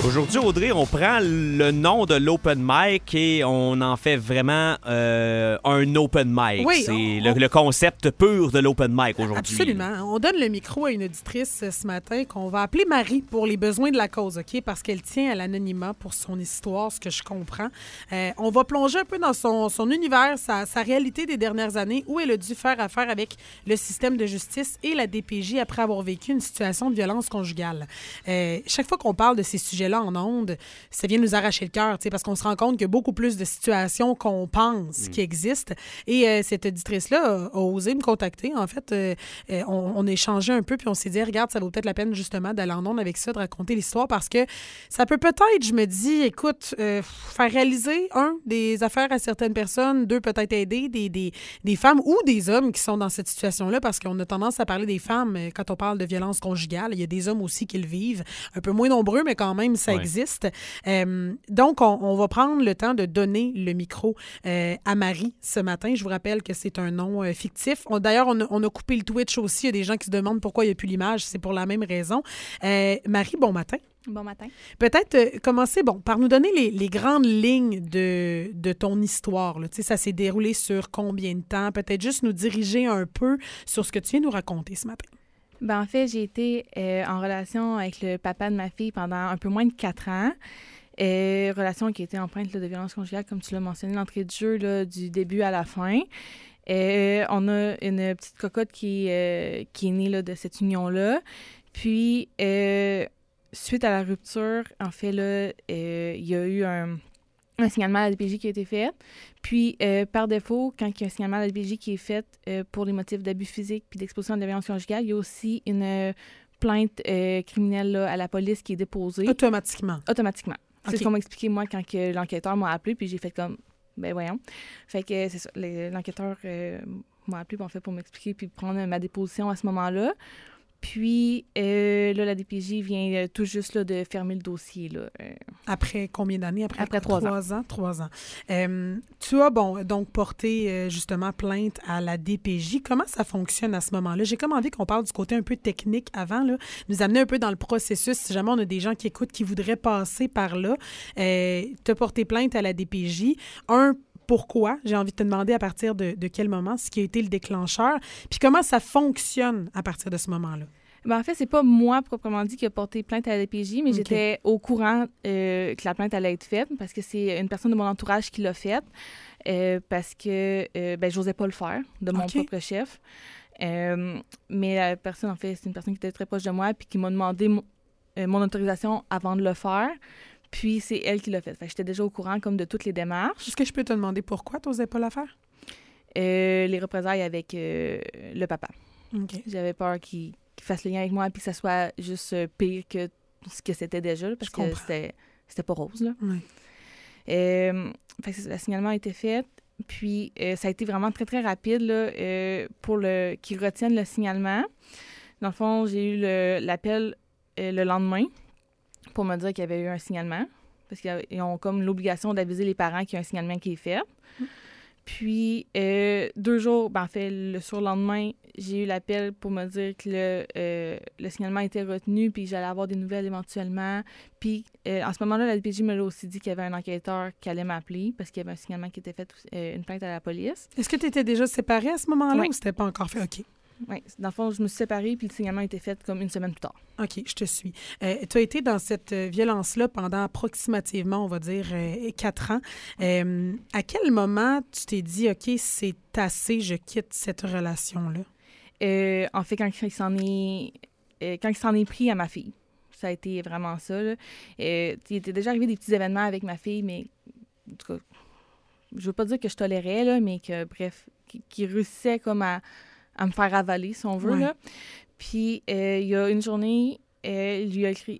Aujourd'hui, Audrey, on prend le nom de l'open mic et on en fait vraiment un open mic. Oui, c'est le concept pur de l'open mic aujourd'hui. Absolument. On donne le micro à une auditrice ce matin qu'on va appeler Marie pour les besoins de la cause, OK? Parce qu'elle tient à l'anonymat pour son histoire, ce que je comprends. On va plonger un peu dans son univers, sa réalité des dernières années, où elle a dû faire affaire avec le système de justice et la DPJ après avoir vécu une situation de violence conjugale. Chaque fois qu'on parle de ces sujets-là en ondes, ça vient nous arracher le cœur, parce qu'on se rend compte qu'il y a beaucoup plus de situations qu'on pense qui existent. Et cette auditrice-là a osé me contacter. En fait, on a échangé un peu, puis on s'est dit, regarde, ça vaut peut-être la peine justement d'aller en ondes avec ça, de raconter l'histoire, parce que ça peut peut-être, je me dis, écoute, faire réaliser, des affaires à certaines personnes, deux, peut-être aider des femmes ou des hommes qui sont dans cette situation-là, parce qu'on a tendance à parler des femmes quand on parle de violence conjugale. Il y a des hommes aussi qui le vivent, un peu moins nombreux, mais quand même, ça existe. Donc, on va prendre le temps de donner le micro à Marie ce matin. Je vous rappelle que c'est un nom fictif. D'ailleurs, on a coupé le Twitch aussi. Il y a des gens qui se demandent pourquoi il n'y a plus l'image. C'est pour la même raison. Marie, bon matin. Bon matin. Peut-être commencer par nous donner les grandes lignes de ton histoire. Là. Ça s'est déroulé sur combien de temps? Peut-être juste nous diriger un peu sur ce que tu viens nous raconter ce matin. En fait, j'ai été en relation avec le papa de ma fille pendant un peu moins de 4 ans. Relation qui a été empreinte de violence conjugale, comme tu l'as mentionné, l'entrée de jeu là, du début à la fin. On a une petite cocotte qui est née là, de cette union-là. Puis, suite à la rupture, en fait, là, il y a eu un signalement à la DPJ qui a été fait. Puis, par défaut, quand il y a un signalement à la DPJ qui est fait pour des motifs d'abus physiques puis d'exposition de la violence conjugale, il y a aussi une plainte criminelle là, à la police qui est déposée. Automatiquement? Automatiquement. Okay. C'est ce qu'on m'a expliqué, moi, quand que l'enquêteur m'a appelé, puis j'ai fait comme, ben voyons. Fait que c'est ça, l'enquêteur m'a appelé, en fait, pour m'expliquer puis prendre ma déposition à ce moment-là. Puis, là, la DPJ vient tout juste là, de fermer le dossier. Là, Après combien d'années? Après 3 ans. 3 ans. Tu as, donc, porté, justement, plainte à la DPJ. Comment ça fonctionne à ce moment-là? J'ai comme envie qu'on parle du côté un peu technique avant, là, nous amener un peu dans le processus. Si jamais on a des gens qui écoutent, qui voudraient passer par là, tu as porté plainte à la DPJ. Pourquoi? J'ai envie de te demander à partir de quel moment, ce qui a été le déclencheur, puis comment ça fonctionne à partir de ce moment-là. En fait, c'est pas moi proprement dit qui a porté plainte à la DPJ, mais j'étais au courant que la plainte allait être faite parce que c'est une personne de mon entourage qui l'a faite parce que j'osais pas le faire de mon propre chef. Mais la personne, en fait, c'est une personne qui était très proche de moi puis qui m'a demandé mon autorisation avant de le faire. Puis, c'est elle qui l'a fait. Fait que j'étais déjà au courant comme de toutes les démarches. Est-ce que je peux te demander pourquoi tu n'osais pas la faire? Les représailles avec le papa. Okay. J'avais peur qu'il fasse le lien avec moi puis que ça soit juste pire que ce que c'était déjà, là, parce que c'était pas rose. Là. Oui. Fait que le signalement a été fait. Puis, ça a été vraiment très, très rapide là, pour qu'ils retiennent le signalement. Dans le fond, j'ai eu l'appel le lendemain pour me dire qu'il y avait eu un signalement, parce qu'ils ont comme l'obligation d'aviser les parents qu'il y a un signalement qui est fait. Puis, 2 jours, en fait, le surlendemain, j'ai eu l'appel pour me dire que le signalement était retenu, puis j'allais avoir des nouvelles éventuellement. Puis, en ce moment-là, la DPJ me l'a aussi dit qu'il y avait un enquêteur qui allait m'appeler, parce qu'il y avait un signalement qui était fait, une plainte à la police. Est-ce que tu étais déjà séparée à ce moment-là ou Oui. c'était pas encore fait? OK. Oui. Dans le fond, je me suis séparée, puis le signalement a été fait comme une semaine plus tard. OK, je te suis. Tu as été dans cette violence-là pendant approximativement, on va dire, 4 ans. À quel moment tu t'es dit, OK, c'est assez, je quitte cette relation-là? En fait, quand il s'en est pris à ma fille, ça a été vraiment ça. Là. Il était déjà arrivé des petits événements avec ma fille, mais en tout cas, je veux pas dire que je tolérais, là, mais que, bref, qui réussissait comme à me faire avaler, si on veut. Ouais. Là. Puis, il y a une journée, il lui a écrit...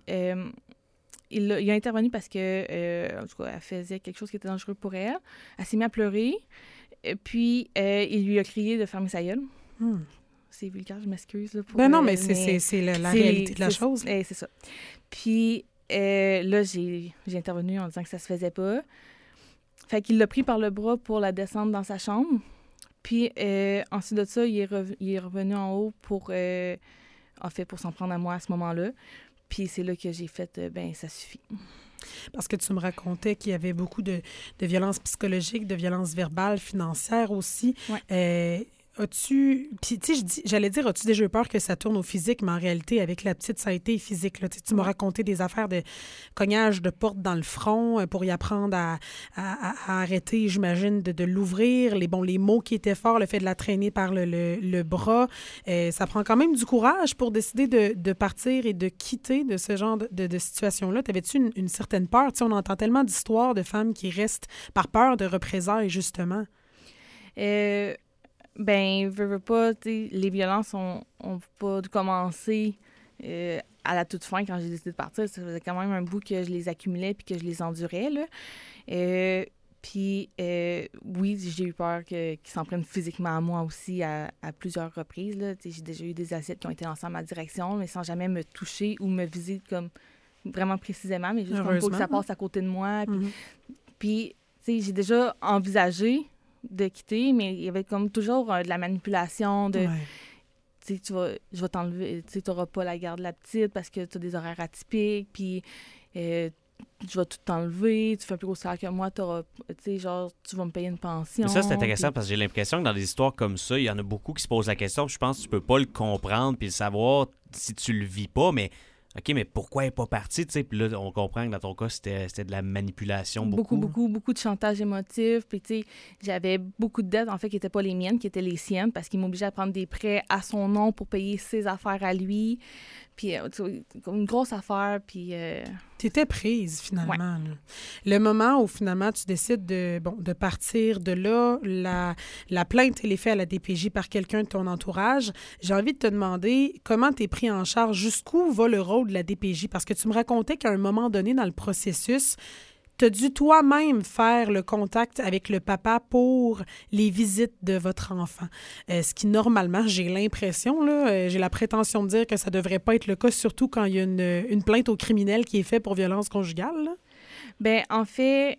il a intervenu parce que, en tout cas, elle faisait quelque chose qui était dangereux pour elle. Elle s'est mise à pleurer. Puis, il lui a crié de fermer sa gueule. C'est vulgaire, je m'excuse. Là, non, mais c'est la réalité de la chose. C'est ça. Puis, là, j'ai intervenu en disant que ça se faisait pas. Fait qu'il l'a pris par le bras pour la descendre dans sa chambre. Puis, ensuite de ça, il est revenu en haut pour s'en prendre à moi à ce moment-là. Puis c'est là que j'ai fait, ça suffit. Parce que tu me racontais qu'il y avait beaucoup de violences psychologiques, de violences verbales, financières aussi. Ouais. As-tu... Puis, tu sais, j'allais dire, as-tu déjà eu peur que ça tourne au physique, mais en réalité, avec la petite, ça a été physique. Là. Tu m'as raconté des affaires de cognage de porte dans le front pour y apprendre à arrêter, j'imagine, de l'ouvrir. Les mots qui étaient forts, le fait de la traîner par le bras. Ça prend quand même du courage pour décider de partir et de quitter de ce genre de situation-là. T'avais-tu une certaine peur? Tu sais, on entend tellement d'histoires de femmes qui restent par peur de représailles, justement. Veux pas, les violences ont pas commencé à la toute fin quand j'ai décidé de partir. Ça faisait quand même un bout que je les accumulais puis que je les endurais, là. Oui, j'ai eu peur qu'ils s'en prennent physiquement à moi aussi à plusieurs reprises, là. J'ai déjà eu des assiettes qui ont été lancées en ma direction, mais sans jamais me toucher ou me viser comme vraiment précisément, mais juste comme pour que ça passe à côté de moi. Puis j'ai déjà envisagé de quitter, mais il y avait comme toujours de la manipulation de... Ouais. Je vais t'enlever, tu n'auras pas la garde de la petite parce que tu as des horaires atypiques, puis je vais tout t'enlever, tu fais un plus gros salaire que moi, tu vas me payer une pension. Mais ça, c'est intéressant parce que j'ai l'impression que dans des histoires comme ça, il y en a beaucoup qui se posent la question, je pense que tu peux pas le comprendre puis le savoir si tu le vis pas, mais... OK, mais pourquoi elle n'est pas partie? Puis là, on comprend que dans ton cas, c'était de la manipulation beaucoup. Beaucoup de chantage émotif. Puis, tu sais, j'avais beaucoup de dettes, en fait, qui n'étaient pas les miennes, qui étaient les siennes, parce qu'il m'obligeait à prendre des prêts à son nom pour payer ses affaires à lui. Puis, comme une grosse affaire. Puis. T'étais prise, finalement. Ouais. Là. Le moment où, finalement, tu décides de partir de là, la plainte, elle est faite à la DPJ par quelqu'un de ton entourage. J'ai envie de te demander comment t'es pris en charge, jusqu'où va le rôle de la DPJ? Parce que tu me racontais qu'à un moment donné dans le processus, tu as dû toi-même faire le contact avec le papa pour les visites de votre enfant. Ce qui, normalement, j'ai l'impression, là, j'ai la prétention de dire que ça ne devrait pas être le cas, surtout quand il y a une plainte au criminel qui est faite pour violence conjugale. Là. Bien, en fait,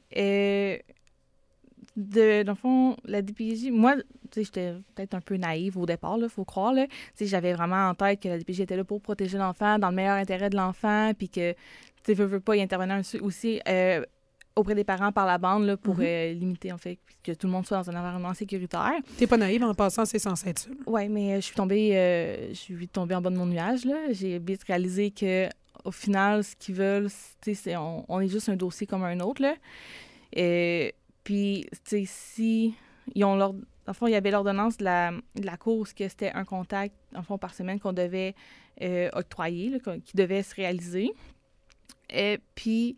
dans le fond, la DPJ, moi, tu sais, j'étais peut-être un peu naïve au départ, il faut croire. Tu sais, j'avais vraiment en tête que la DPJ était là pour protéger l'enfant, dans le meilleur intérêt de l'enfant, puis que, tu sais, veut pas y intervenir aussi auprès des parents par la bande là, pour limiter, en fait, que tout le monde soit dans un environnement sécuritaire. T'es pas naïve en passant, c'est censé être ça. Oui, mais je suis tombée en bas de mon nuage, là. J'ai vite réalisé que au final, ce qu'ils veulent, c'est on est juste un dossier comme un autre, là. Puis, tu sais, si ils ont leur... Dans le fond, il y avait l'ordonnance de la Cour, que c'était un contact, en fond, par semaine qu'on devait octroyer, là, qui devait se réaliser. Puis,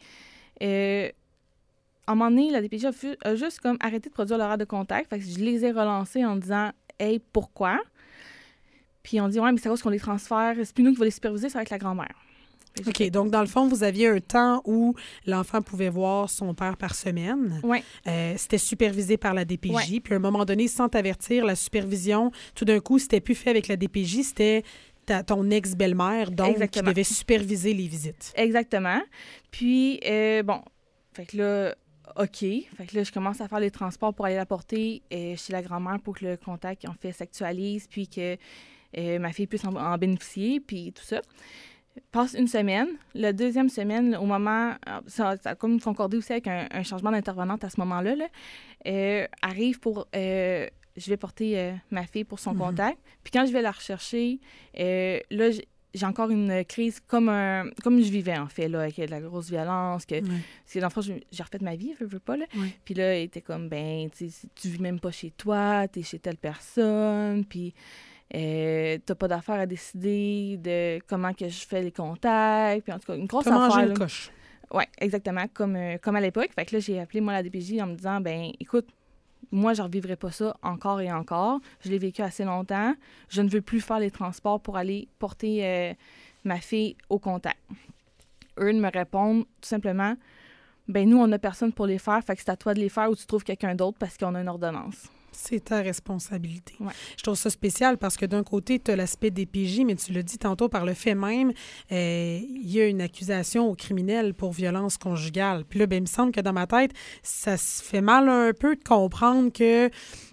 à un moment donné, la DPJ a juste comme arrêté de produire l'horaire de contact. Fait que je les ai relancés en disant « Hey, pourquoi? » Puis on dit « Ouais, mais c'est à cause qu'on les transfère. C'est plus nous qui va les superviser, ça va être la grand-mère. » OK. Donc, dans le fond, vous aviez un temps où l'enfant pouvait voir son père par semaine. Oui. C'était supervisé par la DPJ. Ouais. Puis, à un moment donné, sans t'avertir, la supervision, tout d'un coup, c'était plus fait avec la DPJ, c'était ton ex-belle-mère, donc, Exactement. qui devait superviser les visites. Exactement. Puis, fait que là, OK. Fait que là, je commence à faire les transports pour aller la porter chez la grand-mère pour que le contact, en fait, s'actualise, puis que ma fille puisse en bénéficier, puis tout ça. Passe une semaine. La deuxième semaine, au moment... Ça a comme concordé aussi avec un changement d'intervenante à ce moment-là. Là, arrive pour... je vais porter ma fille pour son contact. Puis quand je vais la rechercher, là, j'ai encore une crise comme je vivais, en fait, là, avec de la grosse violence. Parce que, dans le fond, j'ai refait ma vie, je veux pas, là. Puis là, il était comme, tu vis même pas chez toi, t'es chez telle personne, puis... t'as pas d'affaire à décider de comment que je fais les contacts. Puis en tout cas, une grosse affaire. Manger le coche. Oui, exactement, comme à l'époque. Fait que là, j'ai appelé, moi, la DPJ en me disant, écoute, moi, je ne revivrai pas ça encore et encore. Je l'ai vécu assez longtemps. Je ne veux plus faire les transports pour aller porter ma fille au contact. Eux me répondent tout simplement, nous, on n'a personne pour les faire, fait que c'est à toi de les faire ou tu trouves quelqu'un d'autre parce qu'on a une ordonnance. C'est ta responsabilité. Ouais. Je trouve ça spécial parce que d'un côté, tu as l'aspect DPJ, mais tu l'as dit tantôt par le fait même, il y a une accusation au criminel pour violence conjugale. Puis là, il me semble que dans ma tête, ça se fait mal un peu de comprendre que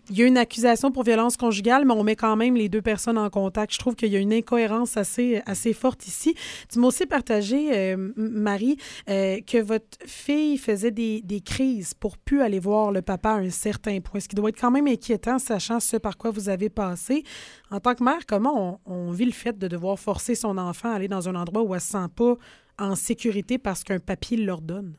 il y a une accusation pour violence conjugale, mais on met quand même les deux personnes en contact. Je trouve qu'il y a une incohérence assez forte ici. Tu m'as aussi partagé, Marie, que votre fille faisait des crises pour plus aller voir le papa à un certain point, ce qui doit être quand même inquiétant, sachant ce par quoi vous avez passé. En tant que mère, comment on vit le fait de devoir forcer son enfant à aller dans un endroit où elle ne se sent pas en sécurité parce qu'un papier l'ordonne?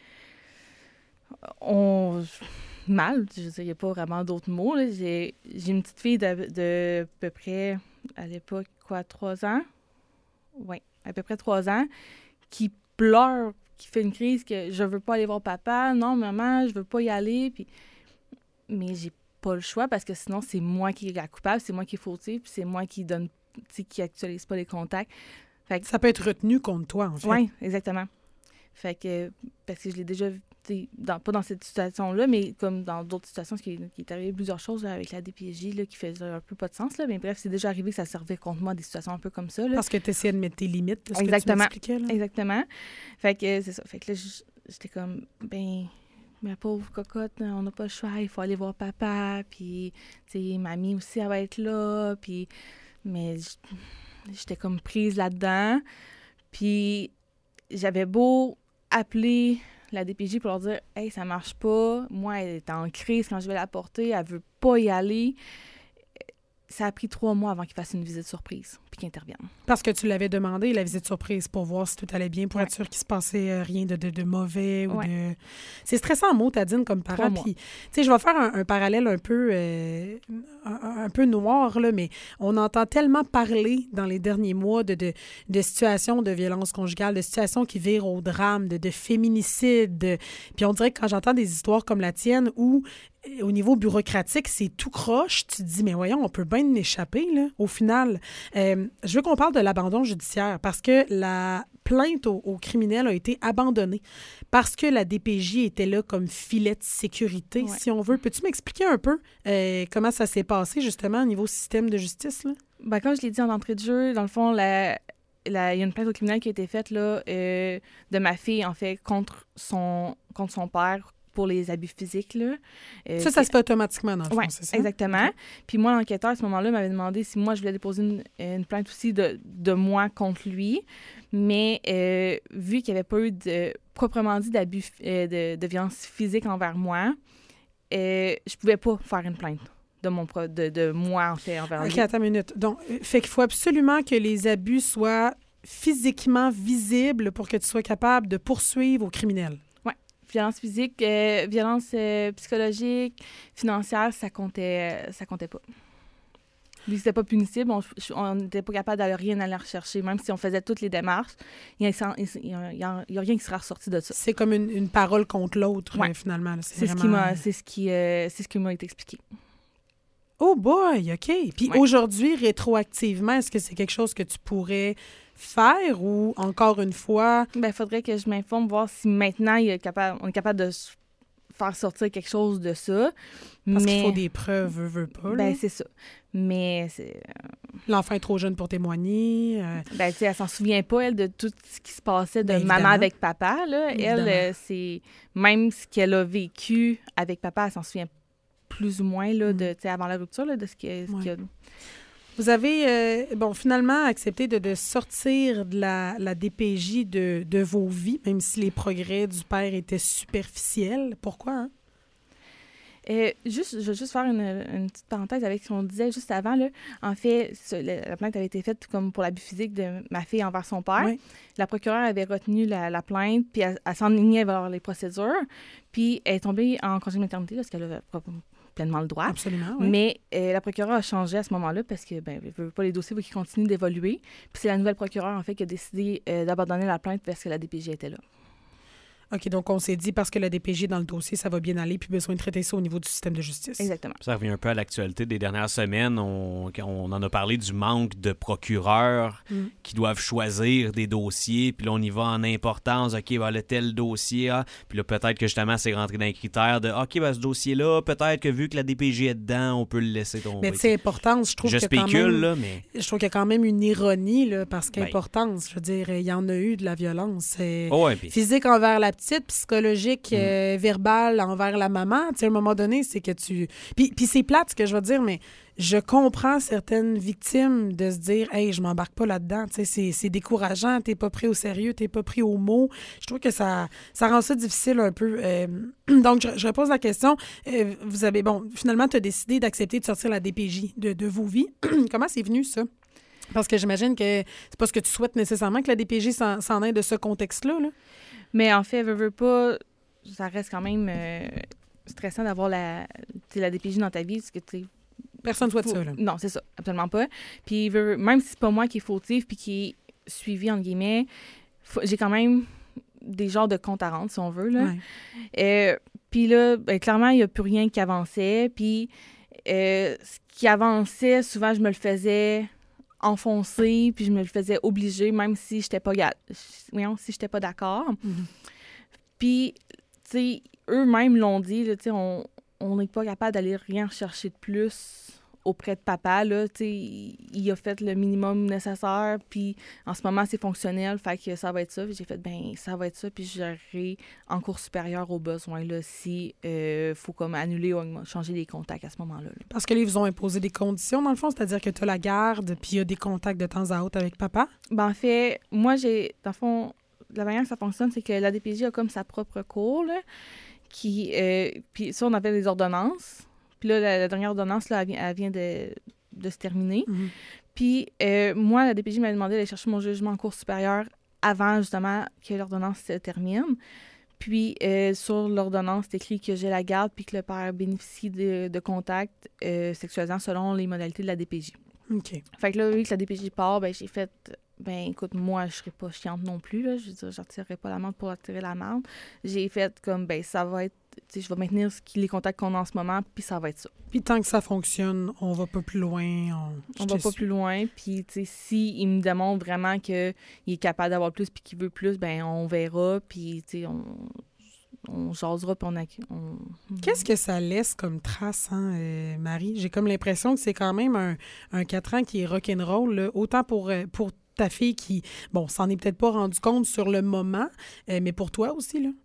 Mal, je veux dire, il n'y a pas vraiment d'autres mots. Là. J'ai une petite fille de à peu près, à l'époque, 3 ans? Oui, à peu près 3 ans, qui pleure, qui fait une crise que je veux pas aller voir papa, non, maman, je veux pas y aller. Puis... Mais j'ai pas le choix parce que sinon, c'est moi qui est la coupable, c'est moi qui est fautive, puis c'est moi qui donne, qui actualise pas les contacts. Fait que... Ça peut être retenu contre toi, en fait. Oui, exactement. Fait que, parce que je l'ai déjà vu, pas dans cette situation-là, mais comme dans d'autres situations, qui est arrivé plusieurs choses là, avec la DPJ là, qui faisaient un peu pas de sens. Là, mais bref, c'est déjà arrivé que ça servait contre moi des situations un peu comme ça. Là. Parce que tu essayais de mettre tes limites, ce exactement. Que tu m'expliquais. Là. Exactement. Fait que c'est ça. Fait que là, j'étais comme, ma pauvre cocotte, on n'a pas le choix, il faut aller voir papa, puis, tu sais, mamie aussi, elle va être là, puis... Mais j'étais comme prise là-dedans, puis j'avais beau appeler la DPJ pour leur dire « Hey, ça marche pas. Moi, elle est en crise quand je vais la porter. Elle veut pas y aller. » Ça a pris 3 mois avant qu'ils fassent une visite surprise puis qu'ils interviennent. Parce que tu l'avais demandé, la visite surprise, pour voir si tout allait bien, pour être sûr qu'il se passait rien de mauvais ou de... C'est stressant en mots, Tadine, comme parent. Puis, tu sais, je vais faire un parallèle un peu noir, là, mais on entend tellement parler dans les derniers mois de situations de violence conjugale, de situations qui virent au drame, de féminicide. Puis on dirait que quand j'entends des histoires comme la tienne où au niveau bureaucratique, c'est tout croche. Tu te dis, mais voyons, on peut bien en échapper, là, au final. Je veux qu'on parle de l'abandon judiciaire parce que la plainte au criminel a été abandonnée parce que la DPJ était là comme filet de sécurité, si on veut. Peux-tu m'expliquer un peu comment ça s'est passé, justement, au niveau système de justice, là? Ben, comme je l'ai dit en entrée de jeu, dans le fond, il y a une plainte au criminel qui a été faite là, de ma fille, en fait, contre son père, pour les abus physiques. Là. Ça se fait automatiquement, dans le fond, c'est ça? Exactement. Okay. Puis moi, l'enquêteur, à ce moment-là, m'avait demandé si moi, je voulais déposer une plainte aussi de moi contre lui. Mais vu qu'il n'y avait pas eu, proprement dit, d'abus de violence physique envers moi, je pouvais pas faire une plainte de moi, en fait, envers lui. OK, attends une minute. Donc, fait qu'il faut absolument que les abus soient physiquement visibles pour que tu sois capable de poursuivre au criminel. Violence physique, violence psychologique, financière, ça comptait pas. Vu que c'était pas punissible, on n'était pas capable d'aller rien aller rechercher. Même si on faisait toutes les démarches, il n'y a rien qui sera ressorti de ça. C'est comme une parole contre l'autre, finalement. Là. C'est ce qui m'a été expliqué. Oh boy, OK. Puis aujourd'hui, rétroactivement, est-ce que c'est quelque chose que tu pourrais faire ou, encore une fois... Il faudrait que je m'informe, voir si maintenant on est capable de faire sortir quelque chose de ça. Parce qu'il faut des preuves, veut pas. Là. C'est ça. Mais c'est... L'enfant est trop jeune pour témoigner. Tu sais, elle s'en souvient pas, elle, de tout ce qui se passait de maman avec papa. Là. Elle, c'est... Même ce qu'elle a vécu avec papa, elle s'en souvient plus ou moins, là, avant la rupture, là, de ce qu'il y a... Vous avez, finalement accepté de sortir de la DPJ de vos vies, même si les progrès du père étaient superficiels. Pourquoi, hein? Je vais juste faire une petite parenthèse avec ce qu'on disait juste avant. Là. En fait, la plainte avait été faite comme pour l'abus physique de ma fille envers son père. Oui. La procureure avait retenu la plainte, puis elle s'enlignait vers les procédures. Puis elle est tombée en congé de maternité parce qu'elle avait pleinement le droit. Absolument, oui. Mais la procureure a changé à ce moment-là parce que, elle veut pas les dossiers, veut qu'ils continuent d'évoluer. Puis c'est la nouvelle procureure, en fait, qui a décidé d'abandonner la plainte parce que la DPJ était là. OK, donc on s'est dit, parce que la DPJ est dans le dossier, ça va bien aller, puis besoin de traiter ça au niveau du système de justice. Exactement. Ça revient un peu à l'actualité des dernières semaines. On en a parlé du manque de procureurs qui doivent choisir des dossiers, puis là, on y va en importance. OK, le tel dossier, puis là, peut-être que justement, c'est rentré dans les critères de OK, ce dossier-là, peut-être que vu que la DPJ est dedans, on peut le laisser tomber. Mais tu sais, importance, je trouve je spécule, là, mais... Je trouve qu'il y a quand même une ironie, là, parce qu'importance, je veux dire, il y en a eu de la violence puis... physique envers la petite, psychologique, verbale envers la maman. Tu sais, à un moment donné, c'est que tu... Puis c'est plate, ce que je vais dire, mais je comprends certaines victimes de se dire « Hey, je m'embarque pas là-dedans. » Tu sais, c'est décourageant, t'es pas pris au sérieux, t'es pas pris au mot. Je trouve que ça rend ça difficile un peu. Donc, je repose la question. Vous avez... Bon, finalement, tu as décidé d'accepter de sortir la DPJ de vos vies. Comment c'est venu, ça? Parce que j'imagine que c'est pas ce que tu souhaites nécessairement que la DPJ s'en aille de ce contexte-là. Là. Mais en fait, veux pas, ça reste quand même stressant d'avoir la DPJ dans ta vie. Parce que, personne ne souhaite ça. Là. Non, c'est ça, absolument pas. Puis même si c'est pas moi qui est fautif puis qui est suivi, entre guillemets, j'ai quand même des genres de comptes à rendre, si on veut. Là. Ouais. Puis là, clairement, il n'y a plus rien qui avançait. Puis ce qui avançait, souvent, je me le faisais... enfoncé, puis je me le faisais obliger, même si j'étais pas d'accord. Puis, tu sais, eux-mêmes l'ont dit, tu sais, on n'est pas capable d'aller rien chercher de plus auprès de papa, là, tu sais, il a fait le minimum nécessaire, puis en ce moment, c'est fonctionnel, fait que ça va être ça. Puis j'ai fait, ça va être ça, puis j'irai en cours supérieur aux besoins, là, si faut comme annuler ou changer les contacts à ce moment-là. Là. Parce que là, ils vous ont imposé des conditions, dans le fond, c'est-à-dire que tu as la garde, puis il y a des contacts de temps à autre avec papa? En fait, moi, dans le fond, la manière que ça fonctionne, c'est que la DPJ a comme sa propre cour, là, puis ça, on avait des ordonnances. Puis là, la dernière ordonnance, là, elle vient de se terminer. Puis moi, la DPJ m'a demandé d'aller chercher mon jugement en cours supérieur avant, justement, que l'ordonnance se termine. Puis sur l'ordonnance, c'est écrit que j'ai la garde puis que le père bénéficie de contacts sexualisants selon les modalités de la DPJ. OK. Fait que là, vu que la DPJ part, j'ai fait... écoute, moi, je serais pas chiante non plus, là. Je veux dire, je retirerai pas la marde pour attirer la marde. J'ai fait comme, ça va être... Tu sais, je vais maintenir les contacts qu'on a en ce moment, puis ça va être ça. Puis tant que ça fonctionne, on va pas plus loin. On va pas plus loin, puis tu sais, s'il me démontre vraiment qu'il est capable d'avoir plus puis qu'il veut plus, on verra, puis tu sais, on jasera, puis Qu'est-ce que ça laisse comme trace, hein, Marie? J'ai comme l'impression que c'est quand même un 4 ans qui est rock'n'roll, là, autant pour ta fille qui, s'en est peut-être pas rendu compte sur le moment, mais pour toi aussi, là?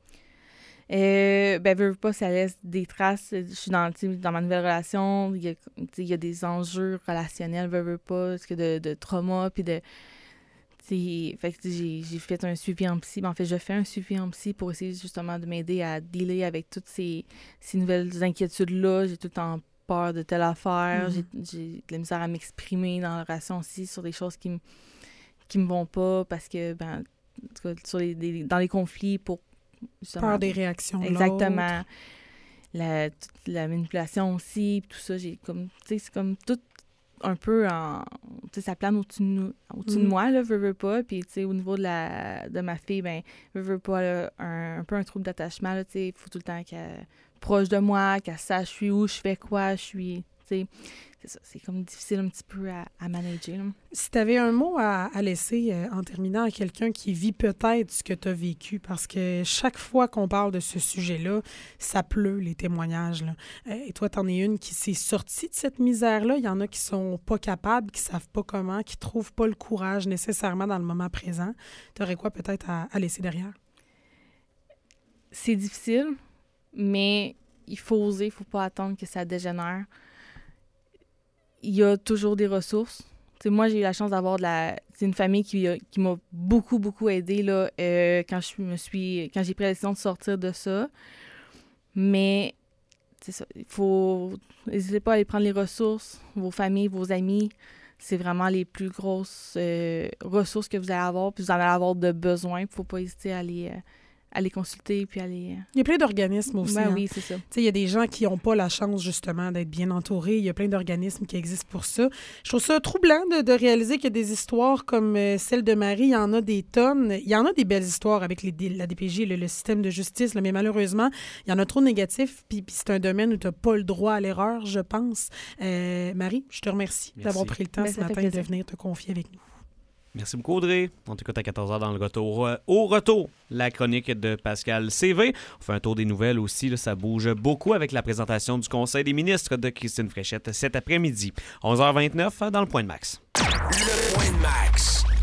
Veux pas, ça laisse des traces. Je suis dans ma nouvelle relation, il y a des enjeux relationnels, veux pas, parce que de trauma, puis de... Fait que j'ai fait un suivi en psy. En fait, je fais un suivi en psy pour essayer justement de m'aider à dealer avec toutes ces nouvelles inquiétudes-là. J'ai tout le temps peur de telle affaire. J'ai de la misère à m'exprimer dans la relation aussi sur des choses qui me vont pas parce que, en tout cas, dans les conflits, pour justement... Peur des réactions de exactement. Toute la manipulation aussi, tout ça, j'ai comme... Tu sais, c'est comme tout un peu en... Tu sais, ça plane au-dessus de moi, là, veux pas. Puis, tu sais, au niveau de ma fille, veux pas, là, un peu un trouble d'attachement, là, tu sais, il faut tout le temps qu'elle proche de moi, qu'elle sache je suis où, je fais quoi, je suis... Tu sais, c'est ça, c'est comme difficile un petit peu à manager, là. Si tu avais un mot à laisser en terminant à quelqu'un qui vit peut-être ce que tu as vécu, parce que chaque fois qu'on parle de ce sujet-là, ça pleut, les témoignages, là. Et toi, t'en es une qui s'est sortie de cette misère-là. Il y en a qui sont pas capables, qui savent pas comment, qui trouvent pas le courage nécessairement dans le moment présent. Tu aurais quoi peut-être à laisser derrière? C'est difficile, mais il faut oser, il faut pas attendre que ça dégénère. Il y a toujours des ressources. T'sais, moi, j'ai eu la chance d'avoir une famille qui m'a beaucoup, beaucoup aidée là, quand j'ai pris la décision de sortir de ça. Mais c'est ça, n'hésitez pas à aller prendre les ressources, vos familles, vos amis. C'est vraiment les plus grosses ressources que vous allez avoir, puis vous en allez avoir de besoin. Il ne faut pas hésiter à aller consulter, puis aller... Il y a plein d'organismes aussi. Oui, c'est ça. Il y a des gens qui n'ont pas la chance, justement, d'être bien entourés. Il y a plein d'organismes qui existent pour ça. Je trouve ça troublant de réaliser qu'il y a des histoires comme celle de Marie. Il y en a des tonnes. Il y en a des belles histoires avec la DPJ, le système de justice, là, mais malheureusement, il y en a trop de négatifs, puis c'est un domaine où tu n'as pas le droit à l'erreur, je pense. Marie, je te remercie d'avoir pris le temps ce matin de venir te confier avec nous. Merci beaucoup, Audrey. On t'écoute à 14h dans le retour. Au retour, la chronique de Pascal CV. On fait un tour des nouvelles aussi. Là, ça bouge beaucoup avec la présentation du Conseil des ministres de Christine Fréchette cet après-midi. 11h29 dans le Point de Max. Le Point de Max.